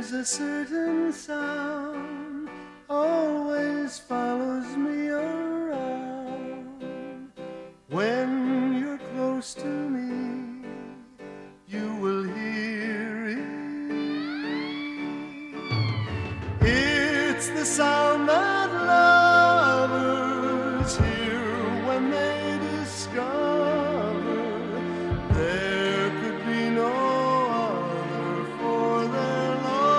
There's a certain sound always follows me around. When you're close to me, you will hear it. It's the sound that lovers hear when they discover there could be no other for their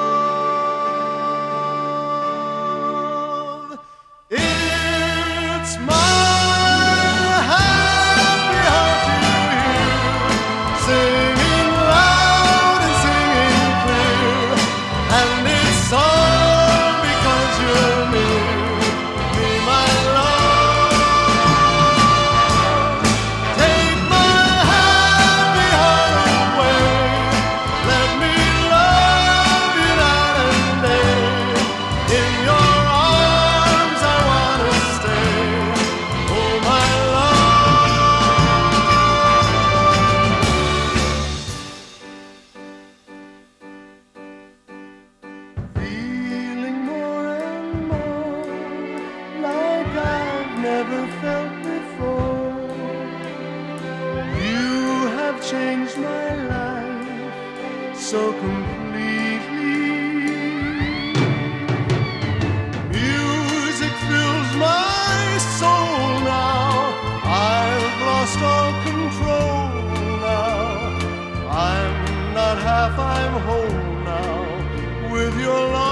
love. It's my happy heart you hear, singing loud and singing clear, and it's all because you're near me, my love. Take my happy heart away, let me love you night and day. In your arms I wanna stay, oh my love. Feeling more and more like I've never felt before. You have changed my life so completely. Music fills my soul now. I've lost all control now. I'm not half, I'm whole now with your love.